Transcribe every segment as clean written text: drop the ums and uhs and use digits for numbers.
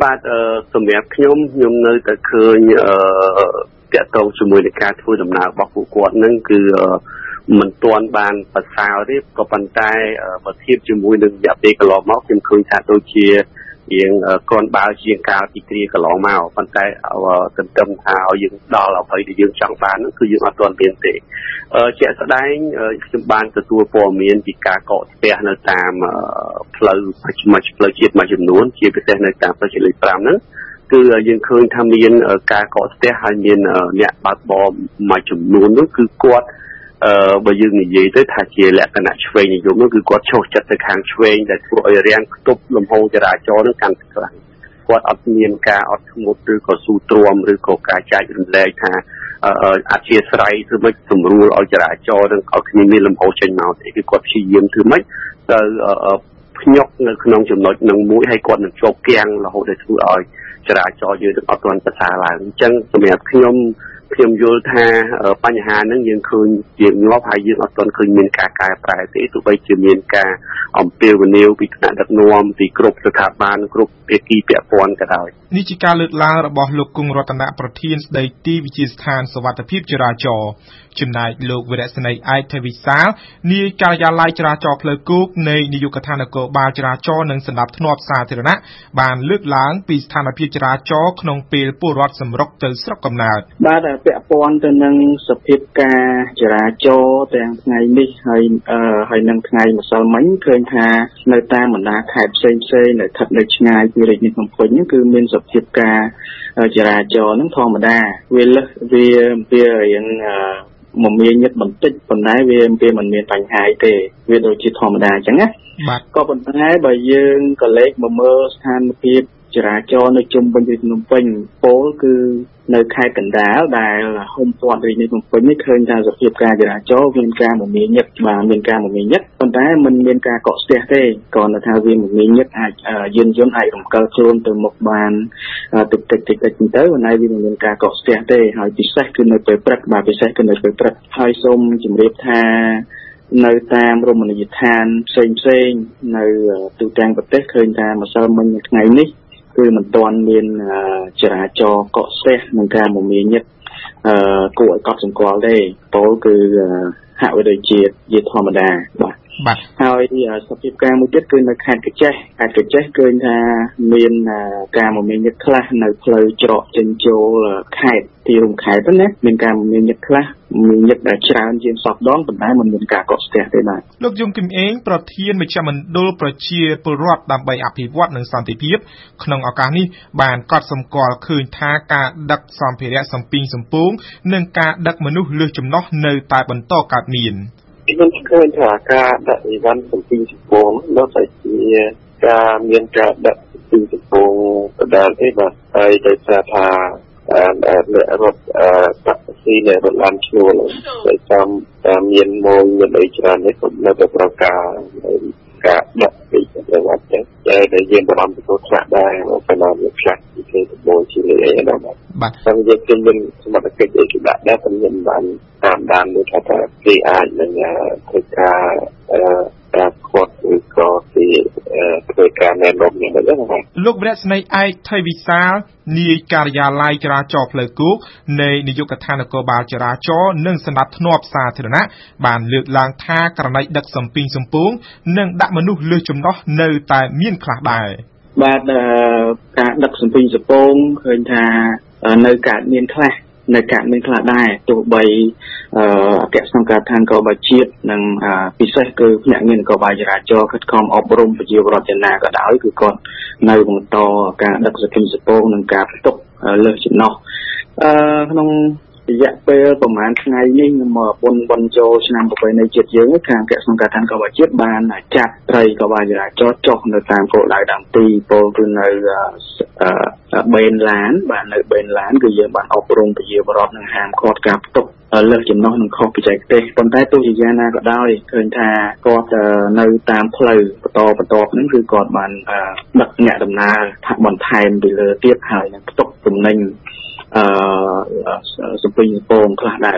បាទសម្រាប់ខ្ញុំនៅតែឃើញតាក់ទងជាមួយនឹងការធ្វើដំណើររបស់ពួកគាត់នឹងគឺមិនទាន់បានប្រសើរទេក៏ប៉ុន្តែបើធៀបជាមួយនឹងរយៈពេលកន្លងមកខ្ញុំឃើញថាដូចជារៀងគ្រាន់បើជាងកាលពីគ្រាកន្លងមកប៉ុន្តែទន្ទឹមថាឲ្យយើងដល់អ្វីដែលយើងចង់បាននោះគឺយើងអត់ទាន់មានទេជាក់ស្ដែងខ្ញុំបានទទួលព័ត៌មានពីការកកស្ទះនៅតាមផ្លូវផ្លូវជាតិមួយចំនួនជាពិសេសនៅតាមផ្លូវជាតិលេខ5ហ្នឹងគឺយើងឃើញថាមានការកកស្ទះហើយមានអ្នកបើកបរមួយចំនួននោះគឺគាត់បើយើងនិយាយទៅថាជាលក្ខណៈឆ្វេងនិយមនោះគឺគាត់ឈោះចិត្តទៅខាងឆ្វេងដែលធ្វើឲ្យរាំងខ្ទប់លំហូរចរាចរណ៍នឹងកាន់តែខ្លាំងគាត់អត់មានការអត់ធ្មត់ឬក៏ស៊ូទ្រាំឬក៏ការចែករំលែកថាអធិស្ឋានធ្វើម៉េចសម្រួលឲ្យចរាចរណ៍នឹងឲ្យគ្នាមានលំហូរចេញមកទេគឺគាត់ព្យាយាមធ្វើម៉េចទៅភ្ញុកនៅក្នុងចំណុចនឹងមួយហើយគាត់នឹងជាប់គាំងរហូតដល់ធ្វើឲ្យចរាចរណ៍យើងនឹងអត់ទាន់ប្រសើរឡើងអញ្ចឹងសម្រាប់ខ្ញុំយល់ថាបញ្ហាហ្នឹងយើងឃើញជាងាប់ហើយយើងអត់ទាន់ឃើញមានការកែប្រែទេទោះបីជាមានការអំពាវនាវពីថ្នាក់ដឹកនាំពីគ្រប់ស្ថាប័នគ្រប់ភាគីពាក់ព័ន្ធក៏ដោយនេះជាការលើកឡើងរបស់លោកគង់រតនៈប្រធានស្ដីទីវិជាស្ថានសុវត្ថិភាពចរាចរណ៍ចំណែកលោកវិរៈសេនីឯកថវិសាលនាយការិយាល័យចរាចរណ៍ផ្លូវគោកនៃនាយកដ្ឋាននគរបាលចរាចរណ៍និងសណ្ដាប់ធ្នាប់សាធារណៈបានលើកឡើងពីស្ថានភាពចរាចរណ៍ក្នុងពេលពលរដ្ឋសម្រុកទៅស្រុកកំណើតបាទពាក់ព័ន្ធទៅនឹងសភាពការចរាចរណ៍ទាំងថ្ងៃនេះហើយនឹងថ្ងៃម្សិលមិញឃើញថានៅតាមបណ្ដាខេត្តផ្សេងៗនៅស្ថិតនៅឆ្ងាយពីរាជធានីភ្នំពេញគឺមានសភាពការចរាចរណ៍នឹងធម្មតាវារៀងមមាញឹកបន្តិចប៉ុន្តែវាមិនមានបញ្ហាទេវាដូចជាធម្មតាអញ្ចឹងណាក៏ប៉ុន្តែបើយើងក៏លេខមកមើលស្ថានភាពចរាចរណ៍នៅជុំវិញរាជធានីភ្នំពេញពលគឺនៅខេត្តកណ្ដាលដែលហ៊ុំព័ទ្ធរាជធានីភ្នំពេញនេះឃើញថាសភាពការចរាចរណ៍មានការមមាញឹកមានការមមាញឹកប៉ុន្តែมันមានការកកស្ទះទេគ្រាន់តែថាវាមមាញឹកអាចយានយន្តអាចរំកិលខ្លួនទៅមុខបានតិចទៅប៉ុន្តែវាមិនមានការកកស្ទះទេហើយពិសេសគឺនៅពេលព្រឹកពិសេសគឺនៅពេលព្រឹកហើយសូមជម្រាបថានៅតាមរមណីយដ្ឋានផ្សេងនៅទូទាំងប្រទេសឃើញថាម្សិលមិញថ្ងៃនេះគឺមិនទាន់មានចរាចរណ៍កកស្ទះនឹងការមមាញឹកគួរឲ្យកត់សម្គាល់ទេពលគឺហាក់បីដូចជាធម្មតាបាទហើយសភាពការមួយទៀតគឺនៅខេត្តកញ្ចេះឃើញថាមានការមមាញឹកខ្លះនៅផ្លូវច្រកចេញចូលខេត្តទីរួមខេត្តណាមានការមមាញឹកខ្លះមានញឹកដែលច្រើនជាងសពដងប៉ុន្តែมันមានការកកស្ទះទេបាទលោកយងគឹមអេងប្រធានមជ្ឈមណ្ឌលប្រជាពលរដ្ឋដើម្បីអភិវឌ្ឍនិងសន្តិភាពក្នុងឱកាសនេះបានកត់សម្គាល់ឃើញថាការដឹកសម្ភារៈសំពីងសំពងនិងការដឹកមនុស្សលើសចំណុះនៅតែបន្តកើតមានខ្ញុំឃើញថាការដាក់អីវ៉ាន់សំពីងសំពងនោះតែជាការមានការដាក់សំពីងសំពងដដែលទេបាទហើយដោយសារថារត់តាក់ស៊ីនៅរត់ឡានឈ្នួលតែតាមមានម៉ូងមានអីច្រើននេះក៏នៅតែប្រកាសការដាក់ពីប្រវត្តិតែយើងបារម្ភទៅខ្លះដែរប៉ុន្តែវាខ្លះពីទៅបូជាលេអីណាបាទតែយើងគិតមានសមត្ថកិច្ចអីគេដាក់ដែរតែយើងបានតាមដានមើលថាគេអាចនឹងធ្វើការគាត់ឬក៏ពីធ្វើការណែនាំនេះដែរលោកវិរៈសេនីឯកថៃវិសាលនាយការិយាល័យចរាចរណ៍ផ្លូវគោកនៃនាយកដ្ឋាននគរបាលចរាចរណ៍និងសណ្ដាប់ធ្នាប់សាធារណៈបានលើកឡើងថាករណីដឹកសំពីងសំពងនិងដាក់មនុស្សលើសចំណុះនៅតែមានខ្លះដែរបាទការដឹកសំពីងសំពងឃើញថានៅកើតមានខ្លះដែរទោះបីអគ្គសង្កាត់ឋាននគរបាលជាតិនិងពិសេសគឺភ្នាក់ងារនគរបាលចរាចរណ៍ខិតខំអប់រំប្រជាពលរដ្ឋយ៉ាងណាក៏ដោយគឺគាត់នៅបន្តការដឹកសំពីងសំពងនិងការផ្ទុកលើសចំណុះក្នុងរយៈពេលប្រហែលថ្ងៃនេះមកបុណ្យចូលឆ្នាំប្រពៃណីជាតិយើងខាងអគ្គសង្កាត់ឋាននគរបាលជាតិបានចាត់ត្រីកបាលចរាចរណ៍ចុះនៅតាមគោលដៅដើមទីពលគឺនៅបេនឡាននៅបេនឡានគឺយើងបានអប់រំប្រជាពលរដ្ឋនឹងហាមឃាត់ការផ្ទុកលើសចំណុះនឹងខុសបច្ចេកទេសប៉ុន្តែទោះជាយ៉ាងណាក៏ដោយឃើញថាគាត់នៅតាមផ្លូវបន្តហ្នឹងគឺគាត់បានដឹកអ្នកដំណើរថាបន្ថែមពីលើទៀតហើយនឹងផ្ទុកទំនិញសំពីងសំពងខ្លះដែរបាទ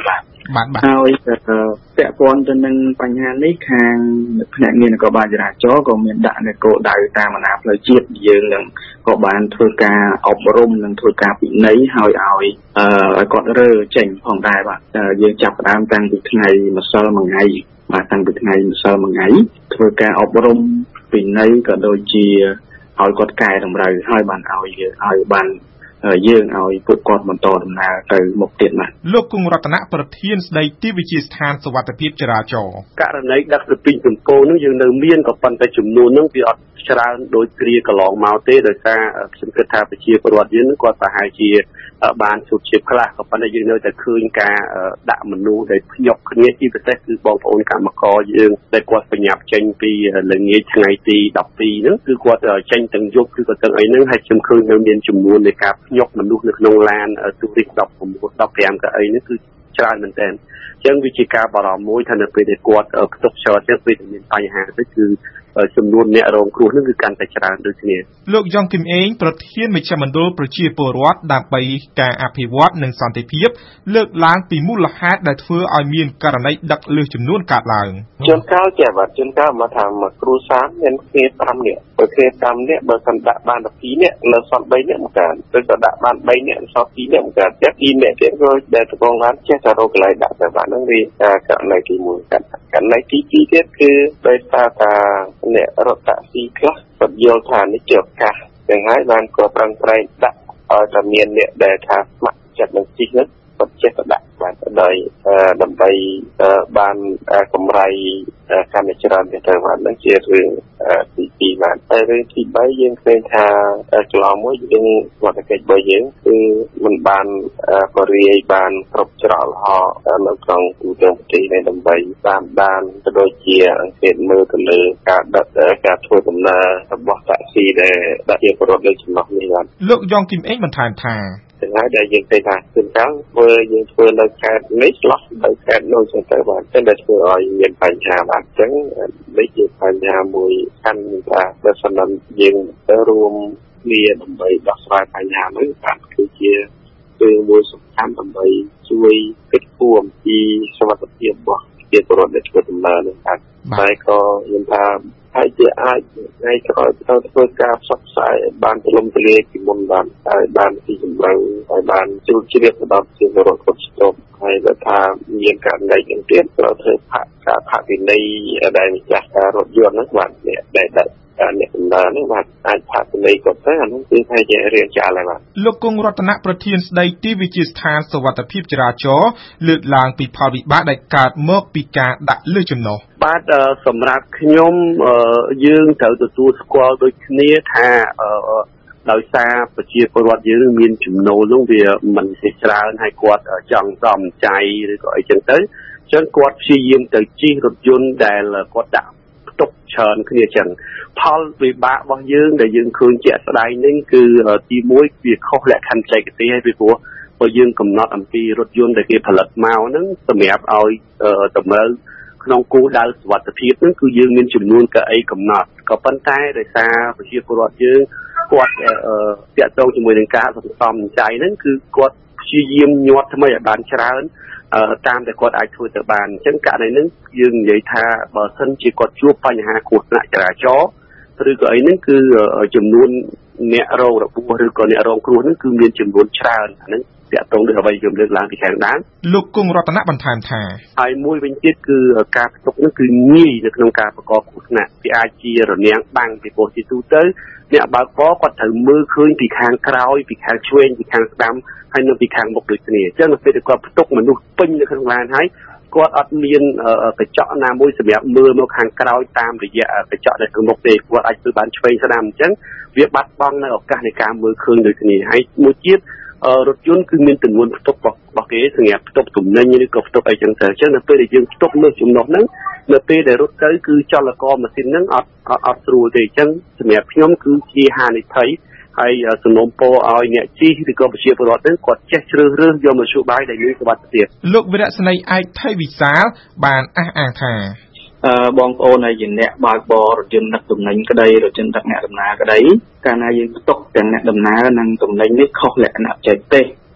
ហើយពាក់ព័ន្ធទៅនឹងបញ្ហានេះខាងផ្នែកងារនគរបាលចរាចរណ៍ក៏មានដាក់នៅគោលដៅតាមបណ្ដាផ្លូវជាតិយើងនឹងក៏បានធ្វើការអប់រំនិងធ្វើការពិន័យឲ្យគាត់រើចេញផងដែរបាទយើងចាប់ផ្ដើមតាំងពីថ្ងៃម្សិលមួយថ្ងៃបាទតាំងពីថ្ងៃម្សិលមួយថ្ងៃធ្វើការអប់រំពិន័យក៏ដូចជាឲ្យគាត់កែតម្រូវឲ្យបានឲ្យបានយើងឲ្យពួកគាត់បន្តដំណើរទៅមុខទៀតណាលោកគង់រតនៈប្រធានស្ដីទីវិជាស្ថានសុវត្ថិភាពចរាចរណ៍ករណីដឹកទៅពីចំពោះនឹងយើងនៅមានក៏ប៉ុន្តែចំនួននឹងវាអត់ច្រើនដោយគ្រាកន្លងមកទេដោយសារខ្ញុំគិតថាប្រជាពលរដ្ឋយើងគាត់ប្រហែលជាបានជួបជាខ្លះក៏ប៉ុន្តែយើងនៅតែឃើញការដាក់មនុស្សដែលភ្ញាក់គ្នាជាពិសេសគឺបងប្អូនកម្មករយើងដែលគាត់បញ្ញាប់ចេញពីល្ងាចថ្ងៃទី12ហ្នឹងគឺគាត់ចេញទាំងយប់គឺគាត់ទាំងអីហ្នឹងហើយខ្ញុំឃើញនៅមានចំនួននៃការភ្ញាក់មនុស្សនៅក្នុងឡានទូរិះ19 15កៅអីហ្នឹងគឺច្រើនមែនទែនអញ្ចឹងវាជាការបារម្ភមួយថានៅពេលដែលគាត់ផ្ទុកច្រើនទៅពេលមានបញ្ហាទៅគឺចំនួនអ្នករងគ្រោះនឹងគឺកាន់តែច្រើនដូចគ្នាលោកយ៉ងគឹមអេងប្រធានមជ្ឈមណ្ឌលប្រជាពលរដ្ឋដើម្បីការអភិវឌ្ឍនិងសន្តិភាពលើកឡើងពីមូលហេតុដែលធ្វើឲ្យមានករណីដឹកលើសចំនួនកើតឡើងជួនកាលជាបាទជួនកាលមកថាមកគ្រូសាមមានគ្នា5នាក់បើគ្នា5នាក់បើសិនដាក់បាន12នាក់លើសល់3នាក់មកកើតឬក៏ដាក់បាន3នាក់សល់2នាក់មកកើតតែ2នាក់ទៀតក៏ដែលតកងឡានចេះតែរកកន្លែងដាក់តែបានហ្នឹងវាករណីទី1ករណីទី2ទៀតគឺដោយសារថាអ្នករត់តាក់ស៊ីខ្លះគាត់យល់ថានេះជាឱកាសទាំងហើយបានក៏ប្រឹងប្រែងដាក់ឲ្យតែមានអ្នកដែលថាស្ម័គ្រចិត្តនឹងជិះហ្នឹងគាត់ចេះតែដាក់បានដើម្បីបានកម្រៃកាន់តែច្រើនទៅបាននឹងជារឿងទី2បានតែរឿងទី3យើងឃើញថាកន្លងមួយយើងវត្តកិច្ចរបស់យើងគឺមិនបានបរិយាយបានគ្រប់ច្រកល្ហកនៅក្នុងទូទាំងប្រទេសនេះដើម្បីតាមដានទៅដូចជាអង្កេតមើលទៅលើការដឹកការធ្វើដំណើររបស់តាក់ស៊ីដែលដាក់ជាប្រវត្តិលើចំណុចនេះបានលោកយ៉ងគឹមអេងបន្ថែមថាទាំងហើយដែលយើងឃើញថាគឺកាលយើងធ្វើនៅខេត្តនេះឆ្លោះនៅខេត្តនោះចឹងទៅបាទតែដែលធ្វើឲ្យមានបញ្ហាបាទអញ្ចឹងនេះជាបញ្ហាមួយខាន់ថាបើសិនយើងទៅរួមគ្នាដើម្បីដោះស្រាយបញ្ហានេះបាទគឺជាពេលមួយសំខាន់ដើម្បីជួយគិតគូរអំពីសុខភាពរបស់ប្រជាពលរដ្ឋដែលធ្វើដំណើរនេះបាទតែក៏ខ្ញុំថាហើយជាអាចថ្ងៃក្រោយទៅធ្វើការផ្សព្វផ្សាយបានទូលំទូលាយពីមុនបានហើយបានពីចម្រៅហើយបានជ្រាបជ្រាបទៅដល់ប្រជាពលរដ្ឋគ្រប់ស្រទាប់ហើយបើថាមានករណីយ៉ាងទៀតត្រូវធ្វើការផាកពិន័យដែលម្ចាស់ការរថយន្តហ្នឹងបាទដែលដាក់អ្នកដំណើរនេះបាទអាចផាកពិន័យគាត់ទៅអានោះគឺថាជារឿងចាស់ហើយបាទលោកគង់រតនៈប្រធានស្ដីទីវិជាស្ថានសុវត្ថិភាពចរាចរណ៍លើកឡើងពីផលវិបាកដែលកើតមកពីការដាក់លើចំណុះបាទសម្រាប់ខ្ញុំយើងត្រូវទទួលស្គាល់ដូចគ្នាថាដោយសារប្រជាពលរដ្ឋយើងមានចំណូលនោះវាមិនសេះច្រើនហើយគាត់ចង់សំចៃឬក៏អីចឹងទៅអញ្ចឹងគាត់ព្យាយាមទៅជិះរថយន្តដែលគាត់ដាក់ផ្ទុកច្រើនគ្នាចឹងផលវិបាករបស់យើងដែលយើងឃើញជាក់ស្ដែងនេះគឺទី1វាខុសលក្ខខណ្ឌបច្ចេកទេសហើយពីព្រោះបើយើងកំណត់អំពីរថយន្តដែលគេផលិតមកហ្នឹងសម្រាប់ឲ្យតម្រូវក្នុងគោលដៅសុវត្ថិភាពហ្នឹងគឺយើងមានចំនួនកៅអីកំណត់ក៏ប៉ុន្តែដោយសារប្រជាពលរដ្ឋយើងគាត់តាក់ទងជាមួយនឹងការសន្សំចៃហ្នឹងគឺគាត់ព្យាយាមញាត់ថ្មីឲ្យបានច្រើនតាមតែគាត់អាចធ្វើទៅបានអញ្ចឹងករណីហ្នឹងយើងនិយាយថាបើសិនជាគាត់ជួបបញ្ហាគ្រោះថ្នាក់ចរាចរណ៍ឬក៏អីហ្នឹងគឺចំនួនអ្នករងរបួសឬក៏អ្នករងគ្រោះហ្នឹងគឺមានចំនួនច្រើនអាហ្នឹងតាក់ទងនឹងអ្វីខ្ញុំលើកឡើងពីខាងដើមលោកគង់រតនៈបន្ថែមថាហើយមួយវិញទៀតគឺការផ្ទុកនេះគឺងាយនៅក្នុងការប្រកបគ្រោះថ្នាក់វាអាចជារនាំងបាំងពីព្រោះទីទូទៅអ្នកបើកបរគាត់ត្រូវមើលឃើញពីខាងក្រោយពីខាងឆ្វេងពីខាងស្ដាំហើយនៅពីខាងមុខដូចគ្នាអញ្ចឹងនៅពេលដែលគាត់ផ្ទុកមនុស្សពេញនៅក្នុងឡានហើយគាត់អត់មានកញ្ចក់ណាមួយសម្រាប់មើលមកខាងក្រោយតាមរយៈកញ្ចក់នៅខាងមុខទេគាត់អាចធ្វើបានឆ្វេងស្ដាំអញ្ចឹងវាបាត់បង់នៅឱកាសនៃការមើលឃើញដូចគ្នាហើយមួយទៀតរថយន្តគឺមានទម្ងន់ផ្ទុករបស់គេសម្រាប់ផ្ទុកទំនិញឬក៏ផ្ទុកអីចឹងទៅអញ្ចឹងនៅពេលដែលយើងផ្ទុកលើចំណុះហ្នឹងនៅពេលដែលរត់ទៅគឺចលករម៉ាស៊ីនហ្នឹងអត់ស្រួលទេអញ្ចឹងសម្រាប់ខ្ញុំគឺជាហានិភ័យហើយសំណូមពរឲ្យអ្នកជិះឬក៏ប្រជាពលរដ្ឋហ្នឹងគាត់ចេះជ្រើសរើសយកមធ្យោបាយដែលមានសុវត្ថិភាពលោកវីរៈស្នីឯកថៃវិសាលបានអះអាងថាបងប្អូនហើយជាអ្នកបើកបររថយន្តដឹកទំនិញក្តីរថយន្តដឹកអ្នកដំណើរក្តីកាលណាយើងផ្ទុកទាំងអ្នកដំណើរនិងទំនិញនេះខុសលក្ខណៈបច្ចេកទេស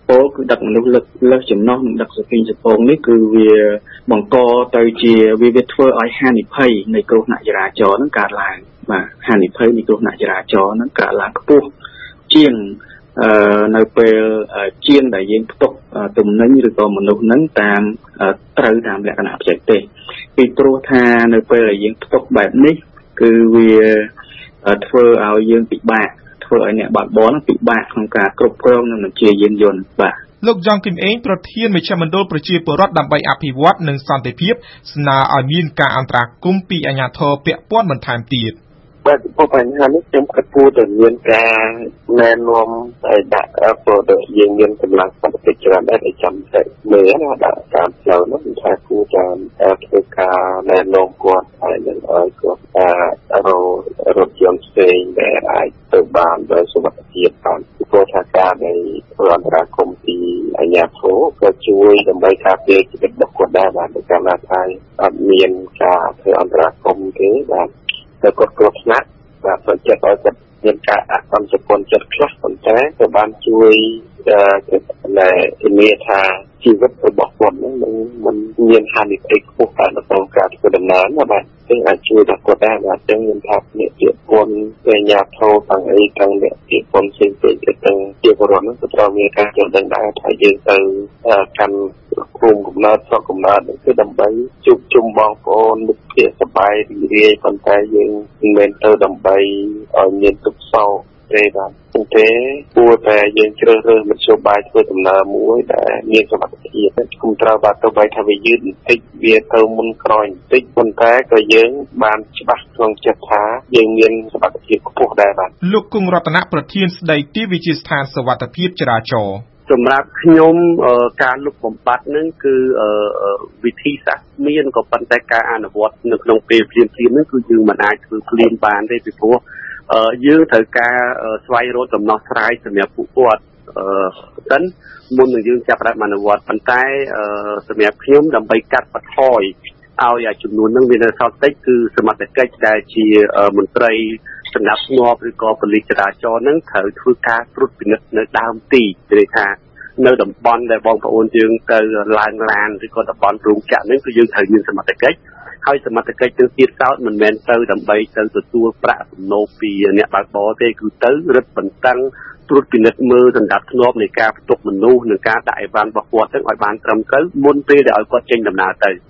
ពោគឺដឹកមនុស្សលើសចំណុះនឹងដឹកសពីសពងនេះគឺវាបង្កទៅជាវាធ្វើឲ្យហានិភ័យនៃគ្រោះថ្នាក់ចរាចរណ៍នឹងកើតឡើងបាទហានិភ័យនៃគ្រោះថ្នាក់ចរាចរណ៍នឹងកើតឡើងខ្ពស់ជាងនៅពេលជាងដែលយើងផ្ទុកទំនិញឬក៏មនុស្សនឹងតាមត្រូវតាមលក្ខណៈបច្ចេកទេសពីព្រោះថានៅពេលដែលយើងផ្ទុកបែបនេះគឺវាធ្វើឲ្យយើងពិបាកធ្វើឲ្យអ្នកបើកបរពិបាកក្នុងការគ្រប់គ្រងនិងបញ្ជាយានយន្តបាទលោកយ៉ងគឹមអេងប្រធានមជ្ឈមណ្ឌលប្រជាពលរដ្ឋដើម្បីអភិវឌ្ឍនិងសន្តិភាពស្នើឲ្យមានការអន្តរាគមន៍ពីអាជ្ញាធរពាក់ព័ន្ធបន្ថែមទៀតបាទពីបញ្ហានេះខ្ញុំគិតថាមានការណែនាំឲ្យដាក់ព្រោះយើងមានកម្លាំងសមត្ថកិច្ចច្រើនដែរដែលចាំតែមើលណាដាក់តាមផ្លូវនោះគឺថាគួរតែធ្វើការណែនាំគាត់ឲ្យនឹងឲ្យគាត់រថយន្តផ្សេងដែលអាចទៅបានដោយសុវត្ថិភាពបានព្រោះថាការនៃអន្តរាគមន៍ពីអាជ្ញាធរក៏ជួយដើម្បីការពារជីវិតរបស់គាត់ដែរបាទដោយការថាអត់មានការធ្វើអន្តរាគមន៍ទេបាទតែគាត់គ្រោះថ្នាក់បាទប្រចិត្តឲ្យគាត់មានការអសន្តិភាពចិត្តខ្លះប៉ុន្តែក៏បានជួយធានាថាជីវិតរបស់គាត់នឹងមិនមានហានិភ័យខ្ពស់តាមក្នុងការធ្វើដំណើរណាបាទซึ่งអាចជួយដល់គាត់ដែរបាទចឹងខ្ញុំថាអ្នកជាពលជាញាធោទាំងអីទាំងអ្នកជាពលផ្សេងៗទាំងជាពលរដ្ឋនឹងក៏ត្រូវមានការយល់ដឹងដែរថាយើងទៅកាន់ភូមិកំណើតស្រុកកំណើតគឺដើម្បីជួបជុំបងប្អូនមិត្តភក្តិសប្បាយរីករាយប៉ុន្តែយើងមិនមែនទៅដើម្បីឲ្យមានទុក្ខសោកទេបាទទេគួរតែយើងជ្រើសរើសមធ្យោបាយធ្វើដំណើរមួយដែលមានសុវត្ថិភាពគុំត្រូវបាទទៅបីថាវាយឺតបន្តិចវាទៅមុនក្រោយបន្តិចប៉ុន្តែក៏យើងបានច្បាស់ក្នុងចិត្តថាយើងមានសុវត្ថិភាពខ្ពស់ដែរបាទលោកគង់រតនៈប្រធានស្ដីទីវិជាស្ថានសុវត្ថិភាពចរាចរណ៍សម្រាប់ខ្ញុំការលុបបំបាត់នឹងគឺវិធីសាស្ត្រមានក៏ប៉ុន្តែការអនុវត្តនៅក្នុងពេលភ្លាមៗនឹងគឺយើងមិនអាចធ្វើភ្លាមបានទេពីព្រោះយើងត្រូវការស្វែងរកដំណោះស្រាយសម្រាប់ពួកគាត់សិនមុននឹងយើងចាប់ផ្ដើមអនុវត្តប៉ុន្តែសម្រាប់ខ្ញុំដើម្បីកាត់បន្ថយឲ្យចំនួននឹងវានៅសល់តិចគឺសមត្ថកិច្ចដែលជាមន្ត្រីសម្រាប់ស្នប់ឬក៏ប៉ូលីសចរាចរណ៍នឹងត្រូវធ្វើការត្រួតពិនិត្យនៅដើមទីគឺថានៅតំបន់ដែលបងប្អូនយើងទៅឡើងឡានឬក៏តំបន់រោងចក្រនឹងគឺយើងត្រូវមានសមត្ថកិច្ចហើយសមត្ថកិច្ចទៅទៀតសោតមិនមែនទៅដើម្បីទៅទទួលប្រាក់សំណូកពីអ្នកបើកបរទេគឺទៅរឹតបន្តឹងត្រួតពិនិត្យមើលសម្រាប់ធ្នាប់នៃការផ្ទុកមនុស្សនិងការដាក់អីវ៉ាន់របស់គាត់ទាំងឲ្យបានត្រឹមត្រូវមុនពេលដែលឲ្យគាត់ចេញដំណើរទៅ